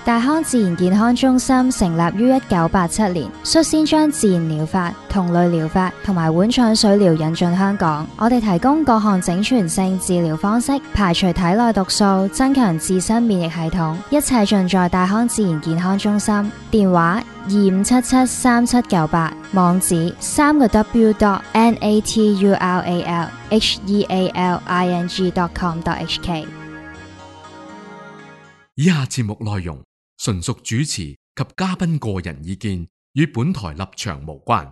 大康自然健康中心成立於1987年，率先將自然療法、同類療法同埋碗腸水療引進香港。我哋提供各項整全性治療方式，排除體內毒素，增強自身免疫系統，一切盡在大康自然健康中心。電話25773798，網址www.natural.healing.com.hk。 以下節目內容純屬主持及嘉賓個人意見，與本台立場無關。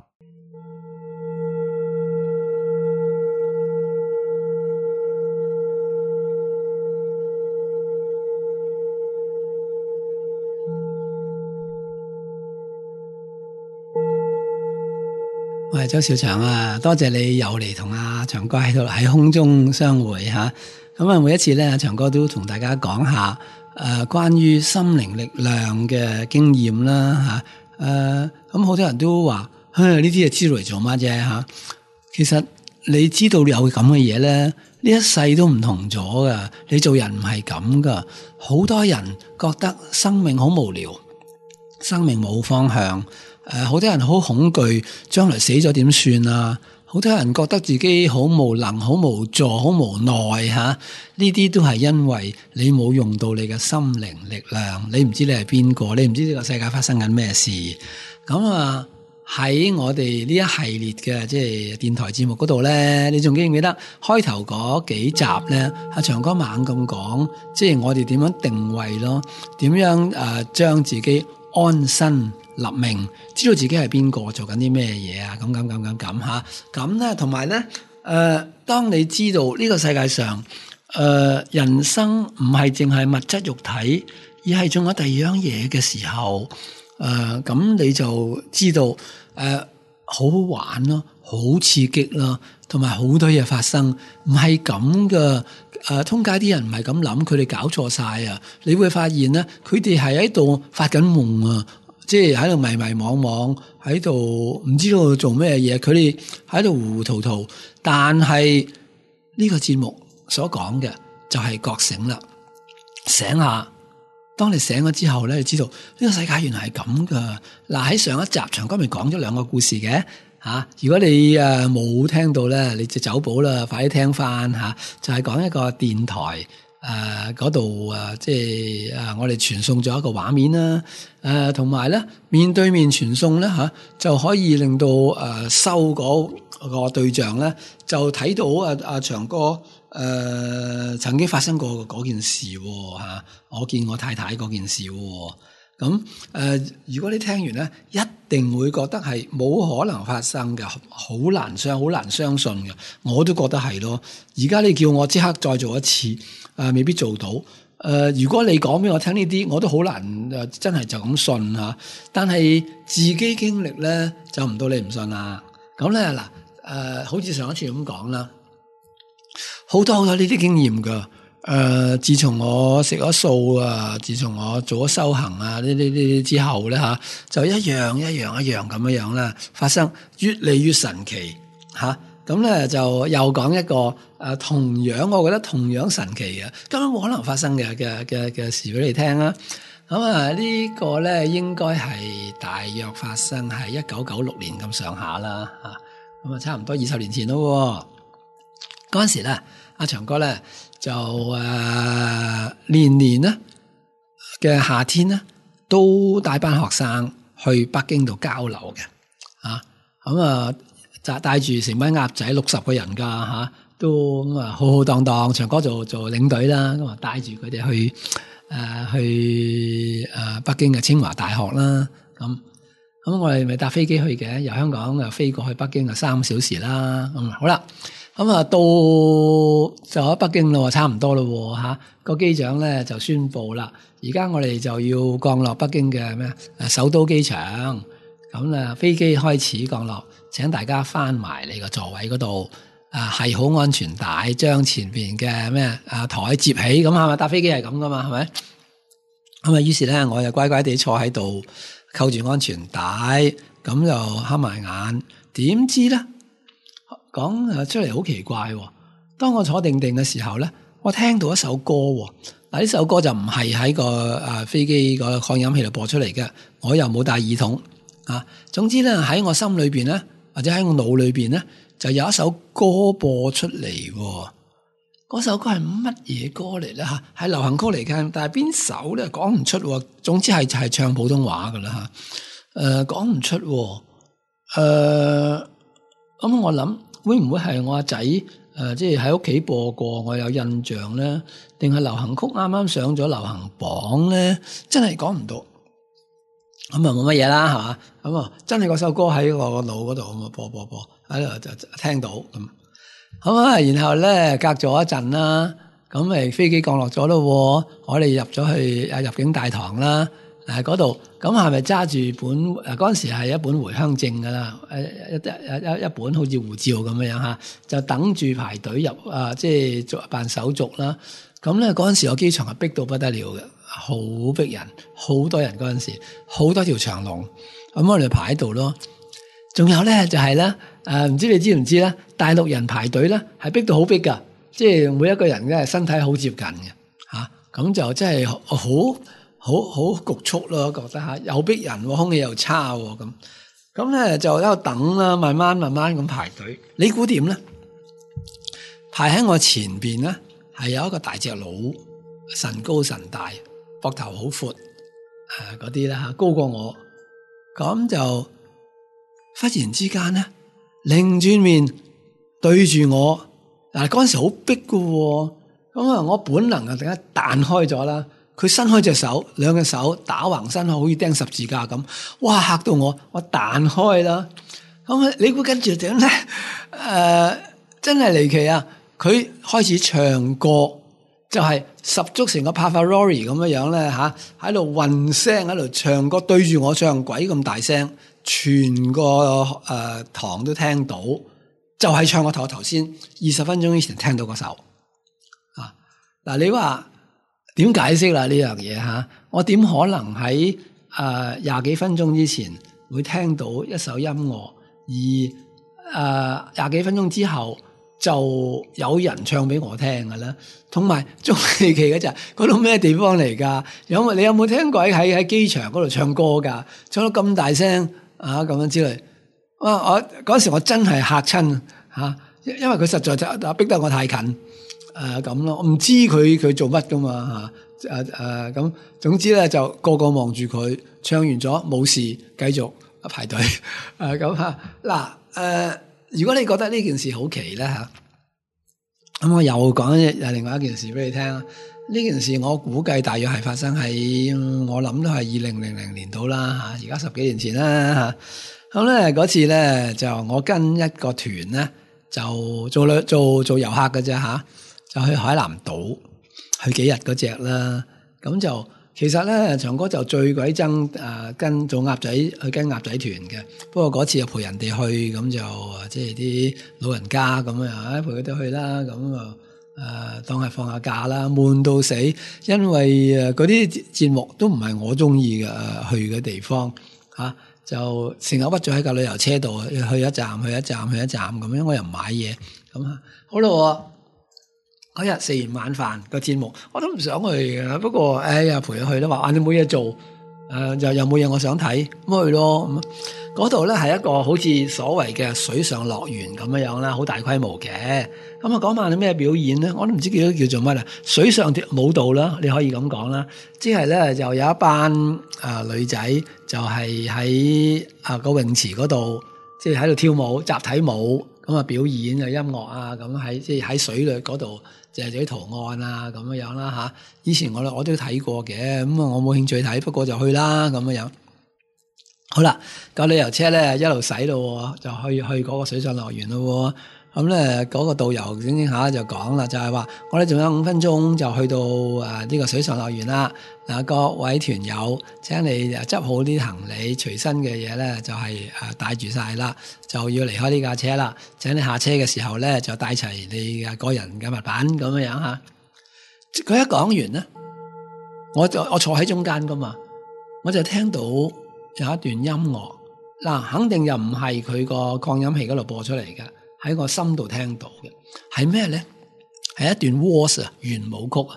我係周兆祥啊，多謝你又嚟同阿長哥喺度喺空中相會吓。咁啊，每一次咧，阿長哥都同大家講下關於心靈力量嘅經驗啦吓。咁好多人都話，呢啲係知道嚟做乜啫吓。其實你知道有咁嘅嘢咧，呢一世都唔同咗噶。你做人唔係咁噶。好多人覺得生命好無聊，生命冇方向。好多人好恐懼，將來死咗點算啊？好多人覺得自己好無能、好無助、好無奈吓，呢啲都係因為你冇用到你嘅心靈力量，你唔知你係邊個，你唔知呢個世界發生緊咩事。咁啊，喺我哋呢一系列嘅即係電台節目嗰度咧，你仲記唔記得開頭嗰幾集咧？阿長哥猛咁講，即係我哋點樣定位咯，點樣將自己安身立命，知道自己係邊個，做緊啲咩嘢啊？咁吓，咁咧，同埋咧，當你知道呢個世界上，人生唔係淨係物質肉體，而係仲有第二樣嘢嘅時候，咁你就知道，好好玩咯，好刺激咯，同埋好多嘢發生，唔係咁嘅。通街啲人唔係咁諗，佢哋搞錯晒啊！你會發現咧，佢哋係喺度發緊夢啊！即係喺度迷迷惘惘，喺度唔知道做咩嘢，佢哋喺度糊糊塗塗。但係呢個節目所講嘅就係覺醒啦，醒下。當你醒咗之後咧，你知道呢個世界原來係咁噶。嗱，喺上一集長哥咪講咗兩個故事嘅吓，如果你冇聽到咧，你就走寶啦，快啲聽翻吓。就係講一個電台。嗰度即係我哋傳送咗一個畫面啦，同埋咧面對面傳送咧就可以令到收嗰個對象咧就睇到阿長哥曾經發生過嗰件事吓，我見我太太嗰件事咁如果你聽完咧，一定會覺得係冇可能發生嘅，好難相信嘅，我都覺得係咯。而家你叫我即刻再做一次，未必做到。如果你講俾我聽呢啲，我都好難真係就咁信吓。但係自己經歷咧，就唔到你唔信啦。咁咧嗱，好似上一次咁講啦，好多呢啲經驗噶。自從我食咗素啊，自從我做咗修行啊，呢之後咧就一樣咁樣啦，發生越嚟越神奇吓。咁咧就又講一個同樣我覺得同樣神奇嘅，根本冇可能發生嘅事俾你聽啦。咁呢個咧應該係大約發生喺1996年咁上下啦吓，咁差唔多20年前咯。嗰陣時咧，阿長哥咧就年年咧嘅夏天咧都帶班學生去北京度交流嘅，咁就帶住成班鴨仔60個人噶都咁浩浩蕩蕩，長哥做領隊啦，咁帶住佢哋去北京嘅清華大學啦，咁我哋咪搭飛機去嘅，由香港飛過去北京3小時啦，咁好啦。咁到就喺北京咯，差唔多咯吓。個機長咧就宣布啦，而家我哋就要降落北京嘅首都機場。咁飛機開始降落，請大家翻埋你個座位嗰度，係好安全帶，將前邊嘅台接起。咁係咪搭飛機係咁噶嘛？係咪？咁於是咧我就乖乖地坐喺度，扣住安全帶，咁就瞌埋眼。點知咧？講出嚟好奇怪喎！當我坐定嘅時候咧，我聽到一首歌喎。 嗱，呢首歌就唔係喺個飛機個擴音器度播出嚟嘅，我又冇帶耳筒啊。總之咧喺我心裏邊咧，或者喺我腦裏邊咧，就有一首歌播出嚟。嗰首歌係乜嘢歌嚟咧？吓，係流行曲嚟嘅，但係邊首咧講唔出。總之係唱普通話噶啦吓，講唔出。咁我諗會唔會係我阿仔即係喺屋企播過，我有印象咧？定係流行曲啱啱上咗流行榜咧？真係講唔到。咁啊冇乜嘢啦，係嘛？咁啊真係嗰首歌喺我個腦嗰度咁啊播喺度就聽到咁。好啊，然後咧隔咗一陣啦，咁咪飛機降落咗咯，我哋入咗去入境大堂啦，嗰度咁係咪揸住本嗰陣時係一本回鄉證噶啦，一本好似護照咁樣吓，就等住排隊入即係辦手續啦。咁咧嗰陣時個機場係逼到不得了嘅，好逼人，好多人嗰陣時，好多條長龍，咁我哋排喺度咯。仲有咧就係咧唔知你知唔知咧？大陸人排隊咧係逼到好逼噶，即係每一個人咧身體好接近嘅吓，咁就真係好局促咯，覺得吓又逼人，空氣又差咁咧就喺度等啦，慢慢咁排隊。你估點咧？排喺我前邊咧係有一個大隻佬，神高神大，膊頭好闊嗰啲啦吓，高過我，咁就。忽然之間咧，擰轉面對住我，嗱嗰陣時好逼噶，咁啊我本能啊突然間彈開咗啦，佢伸開隻手，兩隻手打橫伸開，好似釘十字架咁，哇嚇到我彈開啦，咁你估跟住點咧？真係離奇啊！佢開始唱歌，就係十足成個 Pavarotti 咁樣咧吓，喺度混聲喺度唱歌，對住我唱，鬼咁大聲。全個堂都聽到，就係唱我頭先20分鐘以前聽到嗰首啊！嗱，你話點解釋啦呢樣嘢吓？我點可能喺20幾分鐘之前會聽到一首音樂，而20幾分鐘之後就有人唱俾我聽嘅咧？同埋仲離奇嘅就係嗰度咩地方嚟噶？你有冇聽過喺機場嗰度唱歌噶？唱到咁大聲！咁樣之類，我嗰時我真係嚇親吓，因為佢實在逼得我太近，咁咯，我唔知佢做乜噶嘛吓，咁總之咧就個望住佢，唱完咗冇事，繼續排隊，咁吓嗱，如果你覺得呢件事好奇咧吓，咁我又講另外一件事俾你聽。呢件事我估計大約係發生喺我諗都係2000年度啦吓，而家10幾年前啦吓。咁咧嗰次咧就我跟一個團咧就做遊客嘅啫吓，就去海南島去幾日嗰隻啦。咁就其實咧長哥就最鬼憎跟做鴨仔去跟鴨仔團嘅，不過嗰次又陪人哋去，咁就即係啲老人家咁樣陪佢哋去啦，咁啊。當係放下假啦，悶到死，因為嗰啲節目都唔係我中意嘅去嘅地方吓，就成日屈咗喺架旅遊車度，去一站咁樣，我又唔買嘢咁啊。好啦，嗰日食完晚飯個節目，我都唔想去嘅，不過哎呀陪佢去啦，話你冇嘢做，又冇嘢我想睇，咁去咯咁。嗰度咧係一個好似所謂嘅水上樂園咁樣啦，好大規模嘅。咁啊，嗰晚係咩表演咧？我都唔知叫做乜啊。水上舞蹈啦，你可以咁講啦。即係咧，就有一班女仔，就係喺個泳池嗰度，即係喺度跳舞，集體舞咁啊，表演啊音樂啊，咁喺即係喺水裏嗰度，就係啲圖案啊咁樣啦吓。以前我都睇過嘅，咁啊我冇興趣睇，不過就去啦咁樣。好啦，個旅遊車咧一路駛咯，就去嗰個水上樂園咯。咁咧嗰個導遊整下就講啦，就係話我哋仲有5分鐘就去到呢個水上樂園啦。各位團友，請你執好啲行李，隨身嘅嘢咧就係帶住晒啦，就要離開呢架車啦。請你下車嘅時候咧就帶齊你嘅個人嘅物品咁樣吓。佢一講完咧，我坐喺中間噶嘛，我就聽到有一段音樂，肯定又唔係佢個擴音器嗰度播出嚟嘅，喺我心度聽到嘅，係咩咧？係一段 waltz 圓舞曲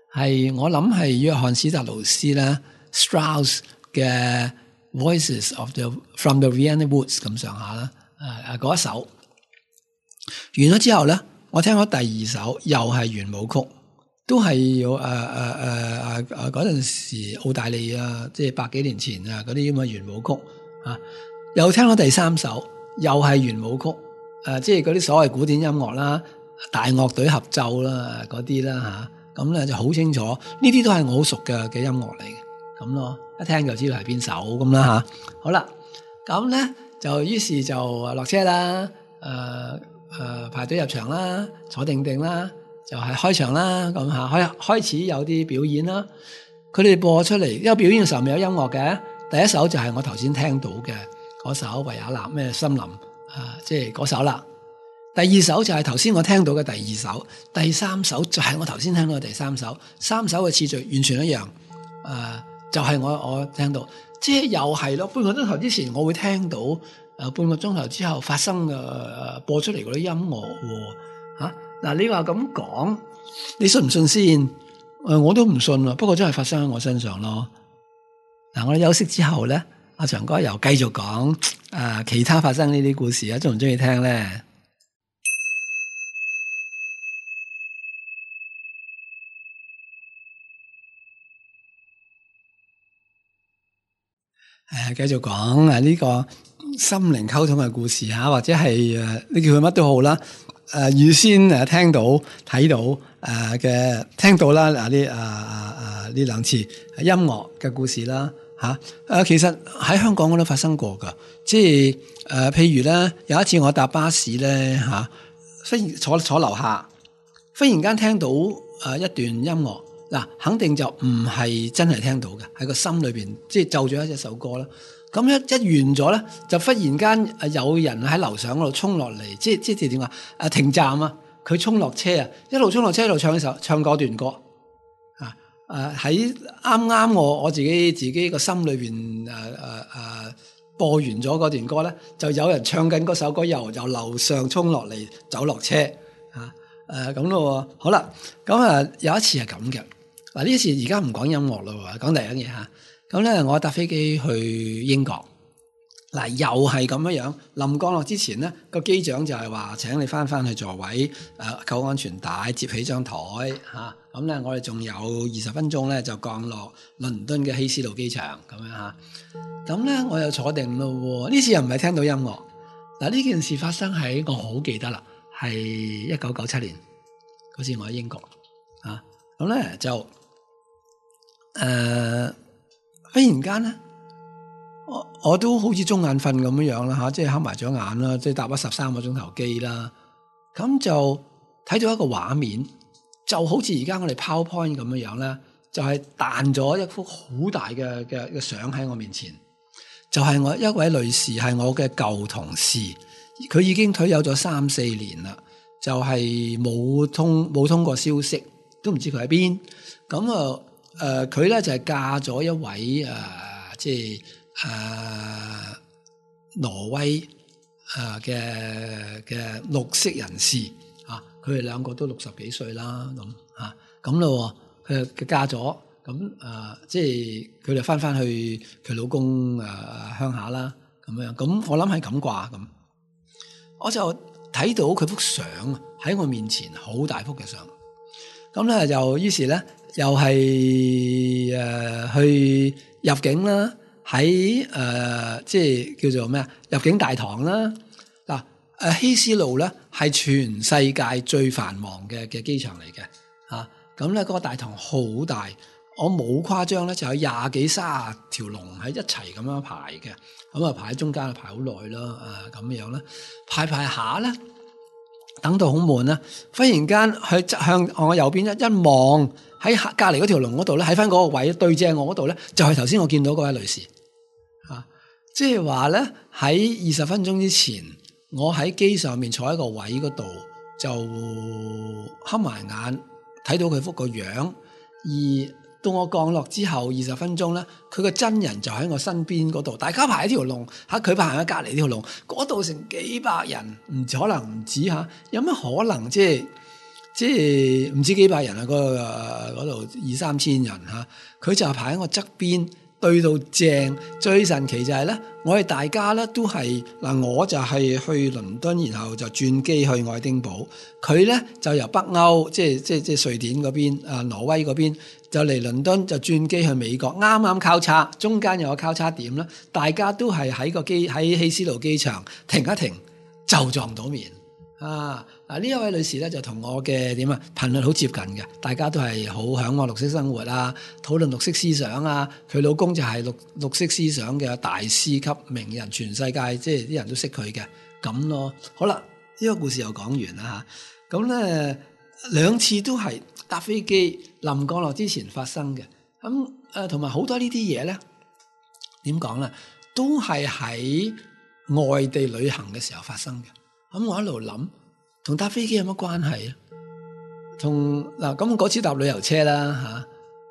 係我諗係約翰史特勞斯咧 Strauss 嘅 Voices from the Vienna Woods 咁上下啦，嗰一首完咗之後咧，我聽咗第二首又係圓舞曲，都係要嗰陣時澳大利亞即係百幾年前啊嗰啲咁嘅圓舞曲啊，又聽咗第三首又係圓舞曲，即係嗰啲所謂古典音樂啦，大樂隊合奏啦嗰啲啦吓，咁咧就好清楚，呢啲都係我好熟嘅音樂嚟嘅，咁咯，一聽就知道係邊首咁啦吓。好啦，咁咧就於是就落車啦，排隊入場啦，坐定定啦，就係開場啦，咁吓開始有啲表演啦。佢哋播出嚟，因為表演嘅時候未有音樂嘅，第一首就係我頭先聽到嘅嗰首維也納咩森林即係嗰首啦。第二首就係頭先我聽到嘅第二首，第三首就係我頭先聽到嘅第三首，三首嘅次序完全一樣，就係我聽到，即係又係咯，半個鐘頭之前我會聽到，半個鐘頭之後發生嘅播出嚟嗰啲音樂喎，嗱你話咁講，你信唔信先？我都唔信啊，不過真係發生喺我身上咯。嗱，我哋休息之後咧，阿長哥又繼續講其他發生呢啲故事啊，中唔中意聽咧？繼續講呢個心靈溝通嘅故事吓，或者係你叫佢乜都好啦。預先聽到睇到嘅聽到啦呢兩次音樂嘅故事啦吓。其實喺香港我都發生過噶，即係譬如咧有一次我搭巴士咧吓，忽然坐樓下，忽然間聽到一段音樂。嗱，肯定就唔係真係聽到嘅，喺個心裏邊即係奏咗一首歌啦。咁一完咗咧，就忽然間有人喺樓上嗰度衝落嚟，即係點啊？停站啊，佢衝落車啊，一路衝落車一路唱嗰段歌喺啱啱我自己個心裏邊播完咗嗰段歌咧，就有人唱緊嗰首歌由樓上衝落嚟走落車咁咯。好啦，咁有一次係咁嘅。嗱，呢次而家唔講音樂咯，講第二樣嘢吓。咁咧，我搭飛機去英國，嗱又係咁樣。臨降落之前咧，個機長就係話請你翻去座位，扣安全帶，接起張台吓。咁咧，我哋仲有20分鐘咧就降落倫敦嘅希斯路機場咁樣吓。咁咧，我又坐定咯。呢次又唔係聽到音樂。嗱，呢件事發生喺我好記得啦，係1997年嗰次我喺英國啊。咁咧就。忽然間咧，我都好似中眼瞓咁樣啦吓，即係瞌埋咗眼啦，即係搭咗13個鐘頭機啦，咁就睇到一個畫面，就好似而家我哋 PowerPoint 咁樣咧，就係彈咗一幅好大嘅相喺我面前，就係我一位女士，係我嘅舊同事，佢已經退休咗3-4年啦，就係冇通過消息，都唔知佢喺邊，咁佢咧就係嫁咗一位即係挪威嘅綠色人士啊，佢哋兩個都60幾歲啦，咁咯，佢嫁咗，咁即係佢哋翻去佢老公鄉下啦，咁樣，咁我諗係咁啩，咁我就睇到佢幅相喺我面前，好大幅嘅相，咁咧就於是咧。又係去入境啦，喺即係叫做咩啊？入境大堂啦。嗱，希斯路咧係全世界最繁忙嘅機場嚟嘅嚇。咁咧嗰個大堂好大，我冇誇張咧，就有20幾30條龍喺一齊咁樣排嘅。咁啊排喺中間排好耐啦，咁樣啦，排下咧，等到好悶啦。忽然間佢向我右邊一望。喺隔離嗰條龍嗰度咧，喺翻嗰個位對正我嗰度咧，就係頭先我見到嗰位女士即係話咧喺20分鐘之前，我喺機上面坐喺個位嗰度，就瞌埋眼睇到佢幅個樣，而到我降落之後20分鐘咧，佢個真人就喺我身邊嗰度，大家排一條龍佢排喺隔離條龍，嗰度成幾百人，可能唔止有乜可能即即係唔知幾百人啊，嗰度2-3千人嚇，佢就排喺我側邊對到正。最神奇就係咧，我哋大家咧都係嗱，我就係去倫敦，然後就轉機去愛丁堡。佢咧就由北歐，即係瑞典嗰邊挪威嗰邊就嚟倫敦，就轉機去美國，啱啱交叉，中間有個交叉點啦。大家都係喺希斯路機場停一停就撞到面啊！嗱，呢一位女士咧就同我嘅頻率好接近嘅，大家都係好嚮往綠色生活啊，討論綠色思想啊。佢老公就係綠色思想嘅大師級名人，全世界即係啲人都識佢嘅咁咯。好啦，呢個故事又講完啦嚇。咁咧2次都係搭飛機臨降落之前發生嘅。咁同埋好多呢啲嘢咧，點講咧，都係喺外地旅行嘅時候發生嘅。咁我一路諗，同搭飛機有乜關係啊？同嗱咁嗰次搭旅遊車啦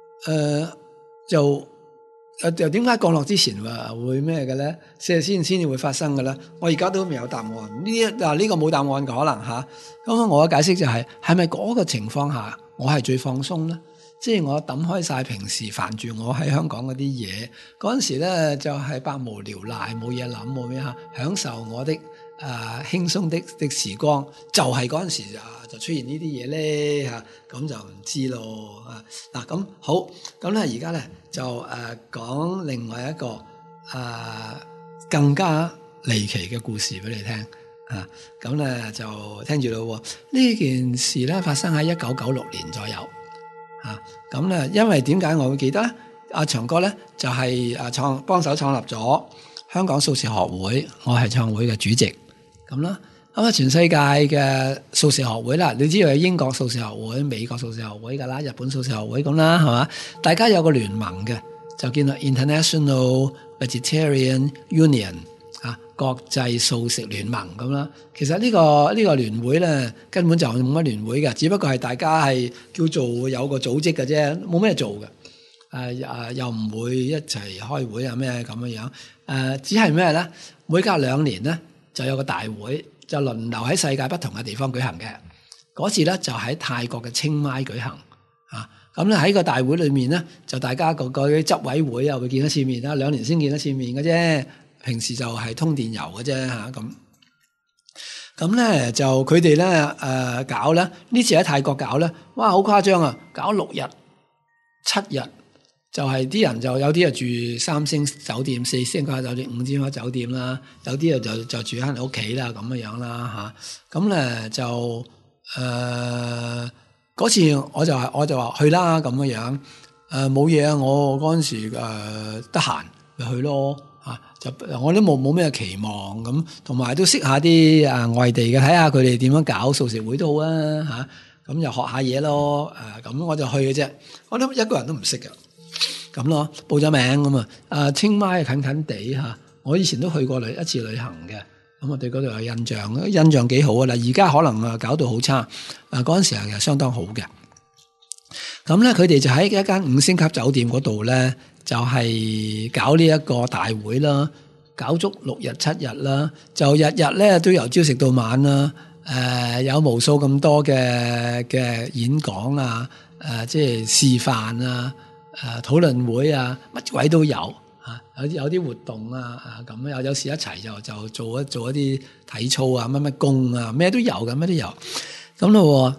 又點解降落之前話會咩嘅咧？先至會發生嘅咧？我而家都未有答案。呢個冇答案嘅可能嚇。咁我嘅解釋就係咪嗰個情況下我係最放鬆咧？即係我抌開晒平時煩住我喺香港嗰啲嘢，嗰陣時咧就係百無聊賴，冇嘢諗，冇咩嚇，享受我的輕鬆的時光，就係嗰陣時就出現呢啲嘢咧嚇，咁就唔知咯嗱。咁好，咁咧而家咧就講另外一個更加離奇嘅故事俾你聽啊。咁咧就聽住咯。呢件事咧發生喺1996年左右。咁咧，因為點解我會記得咧？阿長哥咧就係幫手創立咗香港素食學會，我係創會嘅主席咁啦。咁全世界嘅素食學會啦，你知道有英國素食學會、美國素食學會噶啦，日本素食學會咁啦，係嘛？大家有個聯盟嘅，就叫做 International Vegetarian Union 國際素食聯盟咁啦。其實呢個聯會咧根本就冇乜聯會嘅，只不過係大家係叫做有個組織嘅啫，冇咩做嘅。又唔會一齊開會啊咩咁樣。只係咩咧？每隔2年咧就有個大會，就輪流喺世界不同嘅地方舉行嘅。嗰次咧就喺泰國嘅清邁舉行。咁咧喺個大會裏面咧，就大家個執委會又會見一次面啦，2年先見一次面嘅啫。平時就係通電郵嘅啫嚇咁咧就佢哋咧搞咧呢次喺泰國搞咧，哇好誇張啊！搞6日7日，就係啲人就有啲啊住3星酒店、4星級酒店、5星級酒店啦，有啲啊就住喺人屋企啦咁樣啦嚇。咁咧就嗰次我就話去啦咁樣冇嘢啊！我嗰陣時得閒咪去咯。就我都冇咩期望咁，同埋都識下啲外地嘅，睇下佢哋點樣搞素食會都好啊嚇，咁又學下嘢咯咁我就去嘅啫，我都一個人都唔識嘅咁咯，報咗名咁啊清邁近近地嚇，我以前都去過一次旅行嘅，咁我對嗰度有印象幾好啊嗱，而家可能搞到好差，嗰陣時係相當好嘅。咁咧佢哋就喺一間5星級酒店嗰度咧。就係搞呢一個大會啦，搞足6日7日啦，就日日咧都由朝食到晚啦，有無數咁多嘅演講啊，即係示範啊，討論會啊，乜鬼都有有啲活動啊咁有時一齊就做一啲體操啊，乜功啊，咩都有嘅，乜都有咁咯。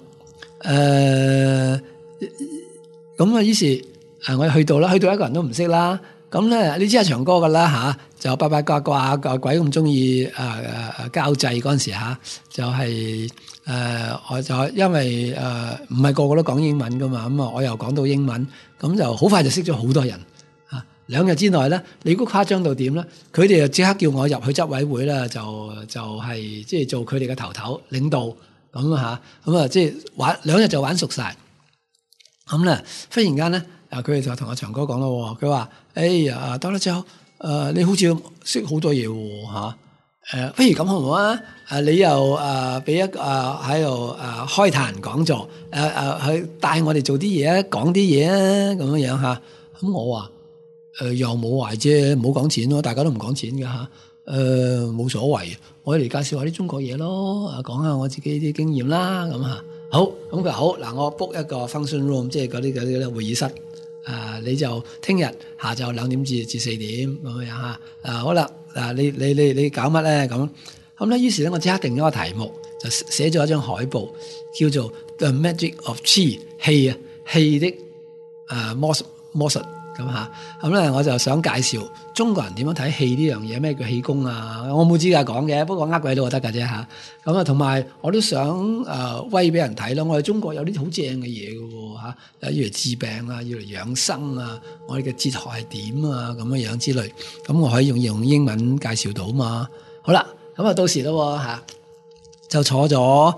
咁於是。我去到啦，去到一個人都唔識啦。咁咧，你知阿長哥噶啦就八八卦卦鬼咁中意交際嗰陣時就係我就因為唔係個個都講英文噶嘛，咁我又講到英文，咁就好快就識咗好多人2日之內咧，你估誇張到點咧？佢哋就即刻叫我入去執委會啦，就係即係做佢哋嘅頭領導咁即係玩2日就玩熟晒。咁咧，忽然間咧。佢哋就同阿長哥講咯，佢話：得啦，之後你好似識好多嘢喎不如咁好唔好啊？你又俾一喺度開壇講座，去帶我哋做啲嘢啊，講啲嘢啊，咁樣嚇。咁我話又冇壞啫，唔好講錢咯，大家都唔講錢㗎冇所謂。我嚟介紹下啲中國嘢咯，講下我自己啲經驗啦，咁好，咁佢話好嗱，我 book 一個 function room，即係嗰啲會議室。你就聽日下晝2點至4點咁樣嚇。好啦，你搞乜咧？咁咧，於是咧我即刻定咗個題目，就寫咗一張海報，叫做 The Magic of Qi 氣的魔術咁嚇。咁咧我就想介紹中國人點樣睇氣呢樣嘢，咩叫氣功啊？我冇資格講嘅，不過呃鬼佬就得㗎啫嚇。咁啊，同埋我都想威俾人睇咯。我哋中國有啲好正嘅嘢嘅喎嚇，要嚟治病啊，要嚟養生啊，我哋嘅哲學係點啊咁樣之類。咁我可以用英文介紹到嘛。好啦，咁啊到時咯嚇，就坐咗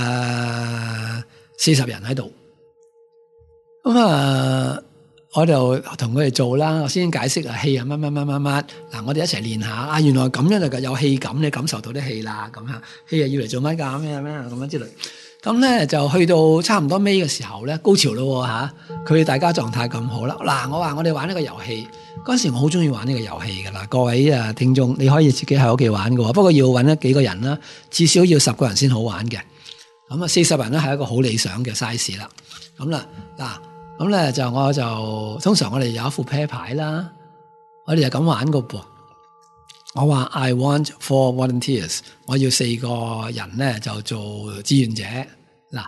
40人喺度。咁我就同佢哋做啦，我先解釋氣乜。嗱，我哋一齊練下原來咁樣就有氣感，你感受到啲氣啦，咁樣氣要嚟做乜㗎？咩咁樣之類。咁咧就去到差唔多尾嘅時候咧，高潮咯嚇，佢哋大家狀態咁好啦。嗱，我話我哋玩呢個遊戲，嗰陣時我好中意玩呢個遊戲㗎啦。各位聽眾，你可以自己喺屋企玩㗎喎，不過要揾幾個人啦，至少要10個人先好玩嘅。咁40人咧係一個好理想嘅 size 啦。咁啦嗱。咁咧我就通常我哋有一副啤牌啦，我哋就咁玩個噃。我話 I want 4 volunteers， 我要4個人咧就做志願者。嗱，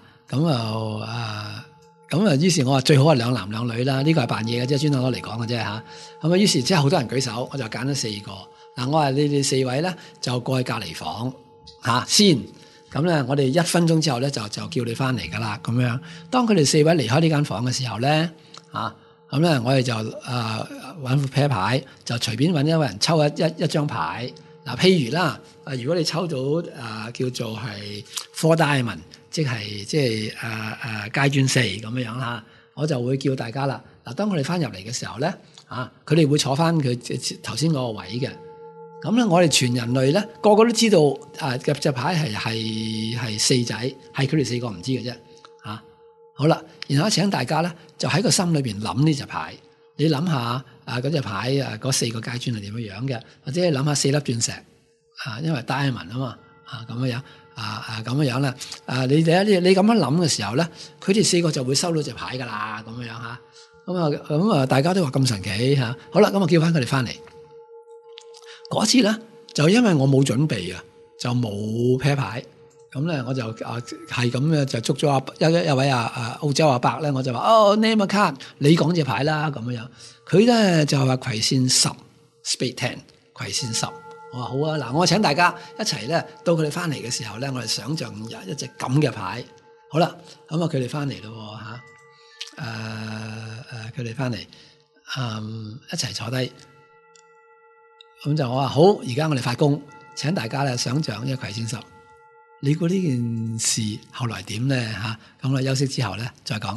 咁於是我話最好係2男2女啦，呢個係扮嘢嘅啫，專登攞嚟講嘅啫嚇。咁於是即係好多人舉手，我就揀咗4個。嗱，我話你哋4位咧就過去隔離房先。咁咧，我哋1分鐘之後咧就叫你翻嚟噶啦，咁樣。當佢哋4位離開呢間房嘅時候咧，咁咧我哋就揾副啤牌，就隨便揾一個人抽一張牌。嗱，譬如啦，如果你抽到叫做係 Four Diamond，即係階磚4咁樣嚇，我就會叫大家啦。嗱，當佢哋翻入嚟嘅時候咧，佢哋會坐翻佢頭先嗰個位嘅。咁咧，我哋全人類咧，個個都知道隻牌係4仔，係佢哋4個唔知嘅啫。好啦，然後請大家咧就喺個心裏邊諗呢隻牌，你諗下嗰隻牌嗰4個階磚係點樣樣嘅，或者你諗下4粒鑽石因為 diamond 啊嘛咁樣咁樣啦。你咁樣諗嘅時候咧，佢哋4個就會收到隻牌噶啦，咁樣嚇。咁大家都話咁神奇嚇。好啦，咁我叫翻佢哋翻嚟。嗰次咧就因為我冇準備就冇啤牌，咁咧我就係咁嘅就捉咗一位澳洲阿伯咧，我就話name a card， 你講隻牌啦咁樣。佢咧就話葵扇10 spade 10， 葵扇10。我話好啊，嗱，我請大家一齊咧，到佢哋翻嚟嘅時候咧，我哋想象有一隻咁嘅牌。好啦，咁佢哋翻嚟咯嚇，佢哋翻嚟一齊坐低。咁就我話好，而家我哋發功，請大家咧想象一葵扇10。你估呢件事後來點咧嚇？咁我休息之後咧再講。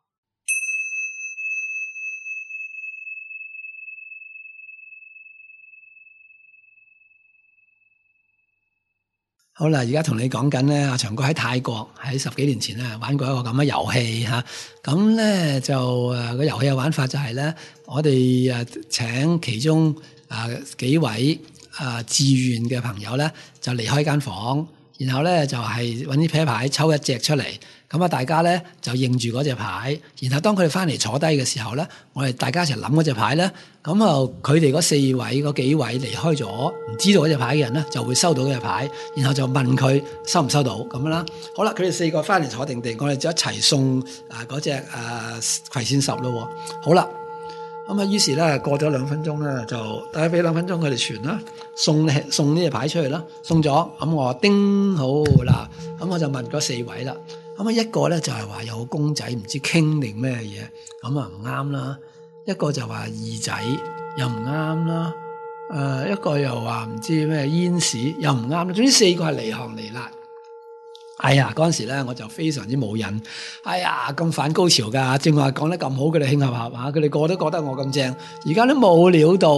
好啦，而家同你講緊咧，阿長哥喺泰國喺10幾年前咧玩過一個咁嘅遊戲嚇。咁咧就個遊戲嘅玩法就係咧，我哋請其中幾位志願嘅朋友咧，就離開間房，然後咧就係揾啲啤牌抽一隻出嚟，咁大家咧就認住嗰隻牌，然後當佢哋翻嚟坐低嘅時候咧，我哋大家一齊諗嗰隻牌咧，咁佢哋嗰4位嗰幾位離開咗，唔知道嗰隻牌嘅人咧就會收到嗰隻牌，然後就問佢收唔收到咁樣啦。好啦，佢哋4個翻嚟坐定定，我哋就一齊送嗰隻葵扇10咯。好啦。咁於是咧過咗2分鐘咧，就大家俾2分鐘佢哋傳啦，送呢隻牌出去啦，送咗。咁我叮好啦，咁我就問嗰4位啦。咁一個咧就係話有個公仔唔知傾定咩嘢，咁唔啱啦。一個就話2仔又唔啱啦。一個又話唔知咩煙屎又唔啱啦。總之4個係離行離辣。哎呀，嗰陣時咧我就非常之冇癮。哎呀，咁反高潮噶，正話講得咁好，佢哋慶合合啊，佢哋個個都覺得我咁正。而家都冇料到，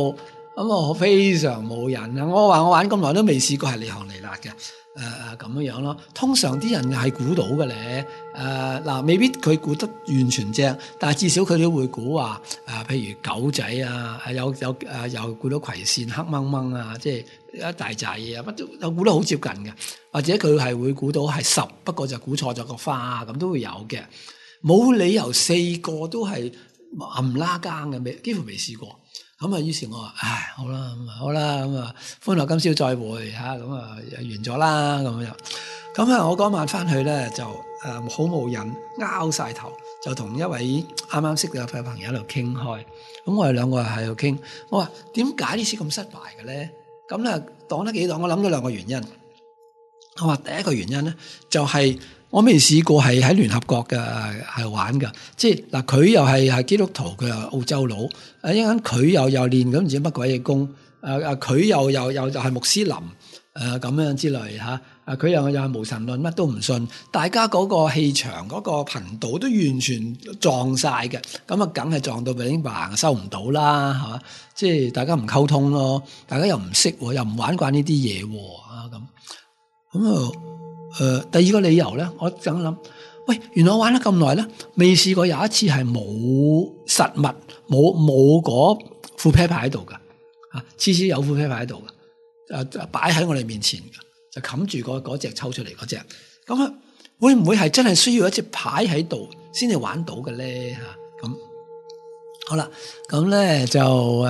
咁我非常冇癮啊！我話我玩咁耐都未試過係離行離辣嘅，咁樣咯。通常啲人係估到嘅咧，嗱未必佢估得完全正，但係至少佢都會估話，譬如狗仔啊，有估到葵扇黑掹掹啊，即係一大扎嘢啊，乜都有估得好接近嘅，或者佢係會估到係10，不過就估錯咗個花咁都會有嘅，冇理由4個都係冚拉更嘅，幾乎未試過。咁啊，於是我話，唉，好啦，咁啊，歡樂今宵再會嚇，咁啊完咗啦，咁樣。咁啊，我嗰晚翻去咧就好冇癮，拗晒頭，就同一位啱啱識嘅朋友喺度傾開。咁我哋兩個喺度傾，我話點解呢次咁失敗嘅咧？咁咧講得幾多？我諗到2個原因。我話第一個原因咧，就係我未試過係喺聯合國嘅係玩㗎，即係嗱佢又係基督徒，佢又澳洲佬，一陣佢又練咁唔知乜鬼嘢功，佢又係穆斯林，咁樣之類嚇，佢又係無神論，乜都唔信，大家嗰個氣場嗰個頻道都完全撞晒嘅，咁啊梗係撞到鼻白收唔到啦，係嘛？即係大家唔溝通咯，大家又唔識，又唔玩慣呢啲嘢喎，咁第二個理由咧，我就諗，喂，原來我玩咗咁耐咧，未試過有一次係冇實物，冇嗰副啤牌喺度噶，次次有副啤牌喺度噶，擺喺我哋面前噶，就冚住嗰隻抽出嚟嗰隻，咁啊，會唔會係真係需要一隻牌喺度先至玩到嘅咧？吓，咁好啦，咁咧就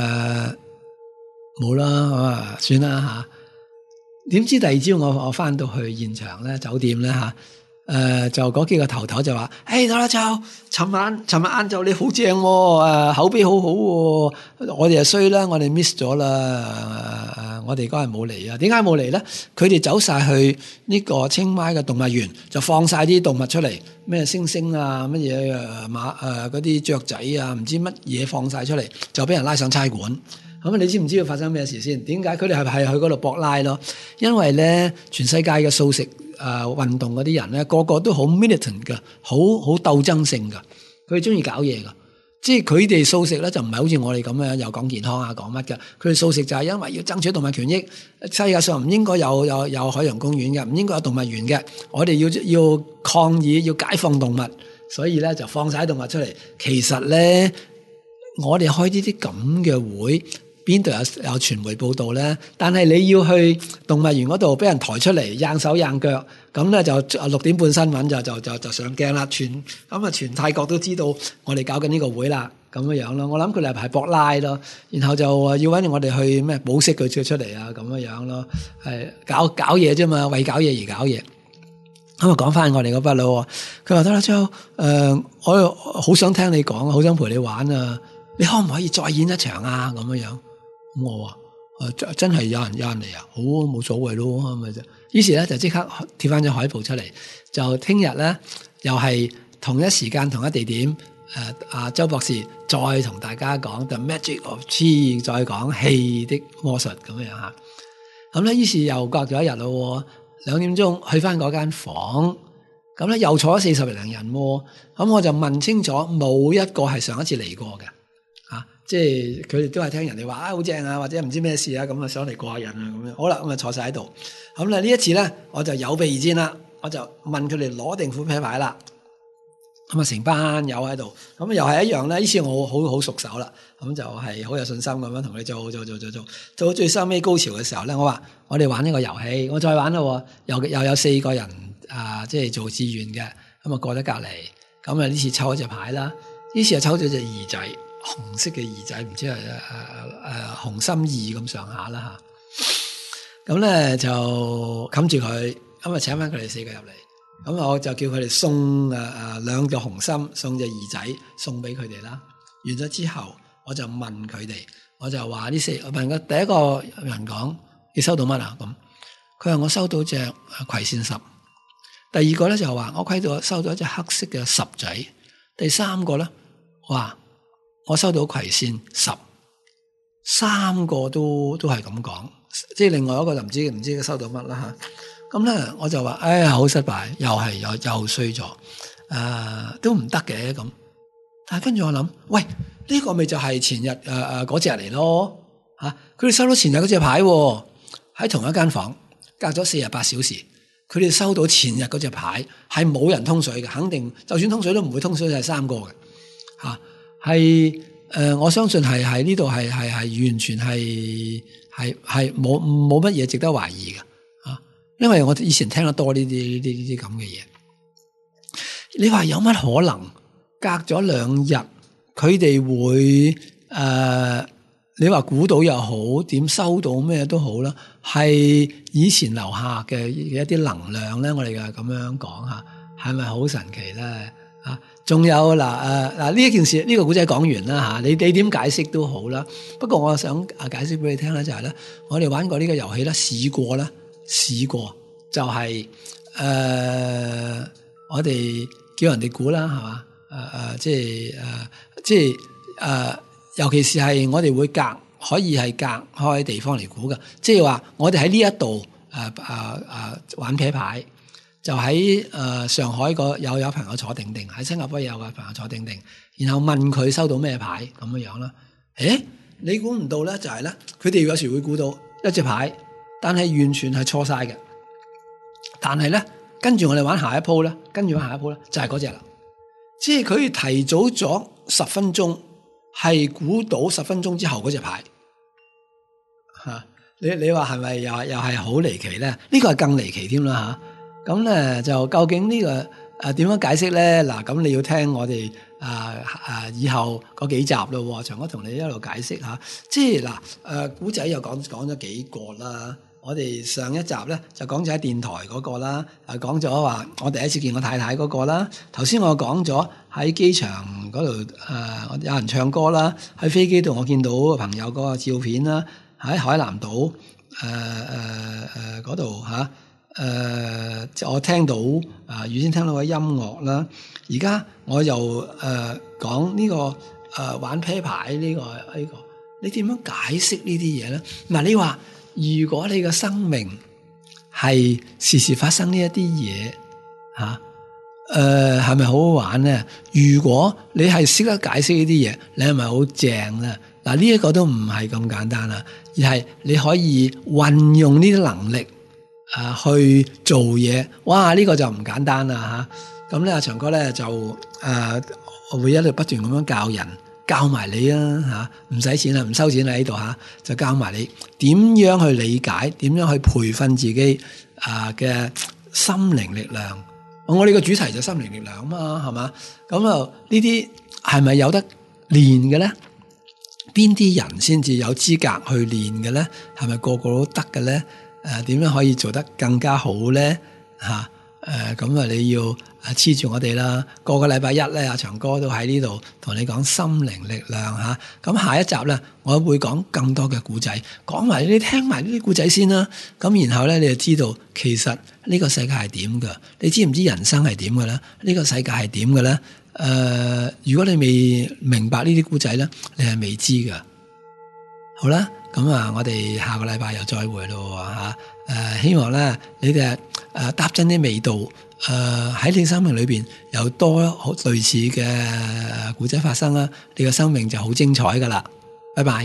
冇啦，算啦吓。點知第二朝我翻到去現場咧，酒店咧就嗰幾個頭就話，多啦秋，尋晚晏晝你好正喎，口碑好好喎，我哋就衰啦，我哋 miss 咗啦，我哋嗰日冇嚟啊，點解冇嚟咧？佢哋走晒去呢個清邁嘅動物園，就放晒啲動物出嚟，咩猩猩啊，乜嘢馬嗰啲雀仔啊，唔知乜嘢放晒出嚟，就俾人拉上差館。咁你知唔知道發生咩事先？點解佢哋係去嗰度搏拉咯？因為咧，全世界嘅素食運動嗰啲人咧，個個都好 militant 㗎，好鬥爭性㗎。佢哋中意搞嘢㗎，即係佢哋素食咧就唔係好似我哋咁樣又講健康啊講乜㗎。佢哋素食就係因為要爭取動物權益，世界上唔應該有海洋公園嘅，唔應該有動物園嘅。我哋要抗議，要解放動物，所以咧就放晒動物出嚟。其實咧，我哋開呢啲咁嘅會。邊度有傳媒報道咧？但係你要去動物園嗰度俾人抬出嚟，硬手硬腳，咁咧就6點半新聞就上鏡啦，全泰國都知道我哋搞緊呢個會啦，咁樣咯。我諗佢哋係博拉咯，然後就要搵我哋去咩保釋佢出嚟啊，咁樣咯，係搞嘢啫嘛，為搞嘢而搞嘢。咁啊，講翻我哋嗰筆咯，佢話得啦，周，我好想聽你講，好想陪你玩啊，你可唔可以再演一場啊？咁樣。咁我話真係有人嚟啊，好冇所謂咯，咁咪啫。於是咧就即刻貼翻咗海報出嚟，就聽日咧又係同一時間同一地點，周博士再同大家講 The Magic of Qi， 再講氣的魔術咁樣吓。咁咧於是又隔咗一日咯，2點鐘去翻嗰間房，咁咧又坐咗40零人喎。咁我就問清楚，冇一個係上一次嚟過嘅。即係佢哋都係聽人哋話好正啊，或者唔知咩事啊，咁啊上嚟過下癮啊咁樣。好啦，咁啊坐晒喺度。咁呢一次咧，我就有備而戰啦，我就問佢哋攞定副啤牌啦。咁啊成班友喺度，咁又係一樣咧。呢次我好熟手啦，咁就係好有信心咁樣同佢做到最收尾高潮嘅時候咧，我話我哋玩呢個遊戲，我再玩咯，又有4個人即係做志願嘅，咁啊過咗隔離，咁啊呢次抽一隻牌啦，呢次又抽咗隻2仔。紅色嘅2仔，唔知係紅心2咁上下啦吓，咁咧就冚住佢，咁啊請翻佢哋4個入嚟，咁我就叫佢哋送2個紅心，送隻2仔送俾佢哋啦。完咗之後，我就問佢哋，我就話呢我問個第一個人講，你收到乜啊？咁佢話我收到隻葵扇10，第二個咧就話我收到一隻黑色嘅10仔，第三個咧話。我收到葵扇10，3個都係咁講，即係另外一個就唔知佢收到乜啦吓。咁咧我就話，哎呀好失敗，又衰咗，都唔得嘅咁。但係跟住我諗，喂呢個咪就係前日嗰隻嚟咯佢哋收到前日嗰隻牌喎，喺同一間房，隔咗48小時，佢哋收到前日嗰隻牌，係冇人通水嘅，肯定就算通水都唔會通水，係3個嘅係我相信係呢度係完全係冇乜嘢值得懷疑嘅因為我以前聽得多呢啲咁嘅嘢。你話有乜可能隔咗2日佢哋會你話估到又好，點收到咩都好啦，係以前留下嘅一啲能量咧，我哋嘅咁樣講下，係咪好神奇咧？仲有嗱呢一件事，呢個古仔講完啦你點解釋都好啦。不過我想解釋俾你聽咧，就係咧，我哋玩過呢個遊戲咧，試過就係我哋叫人哋估啦，係嘛？即係尤其是係我哋會可以係隔開地方嚟估㗎，即係話我哋喺呢一度玩啤牌，就喺上海有朋友坐定定，喺新加坡有個朋友坐定定，然後問佢收到咩牌咁樣啦。你估唔到咧，就係咧，佢哋有時會估到一隻牌，但係完全係錯晒嘅。但係咧，跟住我哋玩下一鋪咧，就係嗰隻啦。即係佢提早咗10分鐘，係估到10分鐘之後嗰隻牌。你話係咪又係好離奇咧？呢個係更離奇添啦咁咧就究竟呢個點樣解釋咧？嗱，咁你要聽我哋以後嗰幾集咯，長哥同你一路解釋下。即係嗱古仔又講咗幾個啦。我哋上一集咧就講咗喺電台嗰個啦，講咗話我第一次見我太太嗰個啦。頭先我講咗喺機場嗰度有人唱歌啦，喺飛機度我見到朋友嗰個照片啦，喺海南島嗰度我聽到預先聽到個音樂啦。而家我又講呢個玩啤牌呢個，你點樣解釋呢啲嘢咧？嗱，你話如果你嘅生命係時時發生呢一啲嘢係咪好好玩咧？如果你係識得解釋呢啲嘢，你係咪好正咧？嗱，呢一個都唔係咁簡單啦，而係你可以運用呢啲能力去做嘢。哇！呢個就唔簡單啦咁咧，阿長哥咧就我會一路不斷咁樣教人，教埋你唔使錢啦，唔收錢啦喺度就教埋你點樣去理解，點樣去培訓自己嘅心靈力量。我哋個主題就心靈力量嘛，係嘛？咁呢啲係咪有得練嘅咧？邊啲人先至有資格去練嘅咧？係咪個個都得嘅咧？點樣可以做得更加好咧？咁你要黐住我哋啦。個禮拜一咧，阿長哥都喺呢度同你講心靈力量咁下一集咧，我會講更多嘅故仔，講埋你聽埋呢啲故仔先啦。咁然後咧，你就知道其實呢個世界係點噶？你知唔知人生係點嘅咧？呢個世界係點嘅咧？如果你未明白呢啲故仔咧，你係未知噶。好啦，咁我哋下個禮拜又再會咯希望咧你哋踏真啲味道，喺你生命裏邊有多好類似嘅故仔發生啦，你嘅生命就好精彩噶啦。拜拜。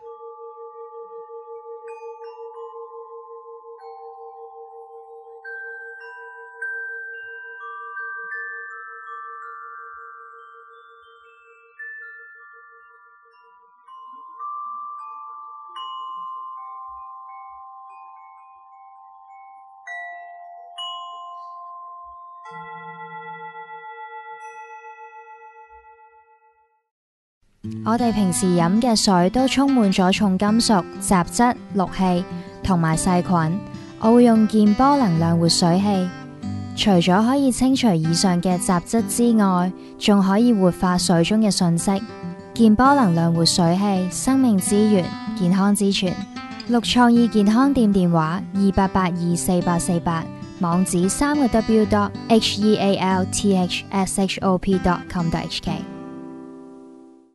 我哋平時飲嘅水都充滿咗重金屬、雜質、氯氣同埋細菌。我會用健波能量活水器，除咗可以清除以上嘅雜質之外，仲可以活化水中嘅信息。健波能量活水器，生命之源，健康之泉。綠創意健康店電話28824848，網址3個W.healthshop.com.hk。